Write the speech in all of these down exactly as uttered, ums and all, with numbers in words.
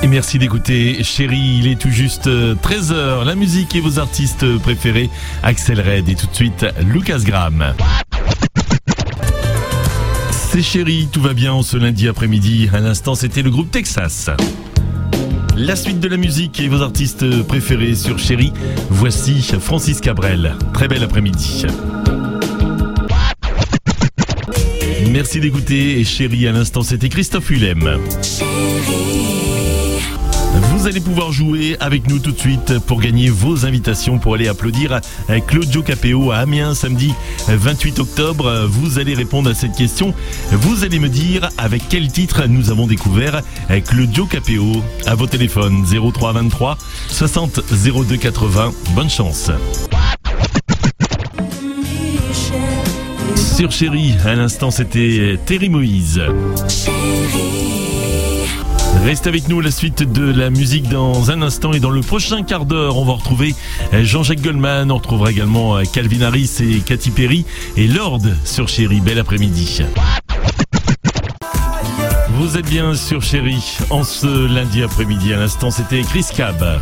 Et merci d'écouter Chérie, il est tout juste treize heures. La musique et vos artistes préférés, Axel Red et tout de suite Lucas Graham. C'est Chérie, tout va bien ce lundi après-midi. À l'instant, c'était le groupe Texas. La suite de la musique et vos artistes préférés sur Chérie. Voici Francis Cabrel. Très bel après-midi. Merci d'écouter et Chérie, à l'instant, c'était Christophe Willem. Vous allez pouvoir jouer avec nous tout de suite pour gagner vos invitations pour aller applaudir Claudio Capéo à Amiens samedi vingt-huit octobre. Vous allez répondre à cette question. Vous allez me dire avec quel titre nous avons découvert Claudio Capéo. À vos téléphones zéro trois vingt-trois soixante zéro deux quatre-vingts. Bonne chance. Sur Chérie, à l'instant c'était Terry Moïse. Reste avec nous, la suite de la musique dans un instant et dans le prochain quart d'heure, on va retrouver Jean-Jacques Goldman, on retrouvera également Calvin Harris et Katy Perry et Lord sur Chérie. Bel après-midi. Vous êtes bien sur Chérie en ce lundi après-midi. À l'instant, c'était Chris Cab.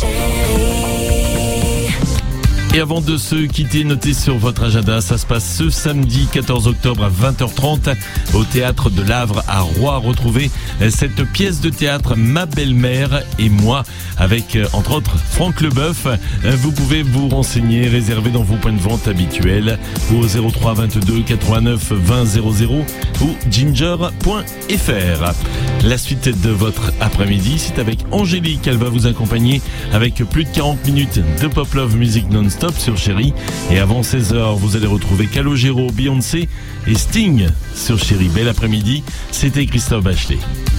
Et avant de se quitter, notez sur votre agenda, ça se passe ce samedi quatorze octobre à vingt heures trente au Théâtre de l'Avre à Roye. Retrouvez cette pièce de théâtre Ma belle-mère et moi avec entre autres Franck Leboeuf. Vous pouvez vous renseigner, réserver dans vos points de vente habituels au zéro trois vingt-deux quatre-vingt-neuf vingt zéro zéro ou ginger point f r. La suite de votre après-midi, c'est avec Angélique. Elle va vous accompagner avec plus de quarante minutes de pop love music non-stop sur Chérie. Et avant seize heures, vous allez retrouver Calogero, Beyoncé et Sting sur Chérie. Bel après-midi, c'était Christophe Bachelet.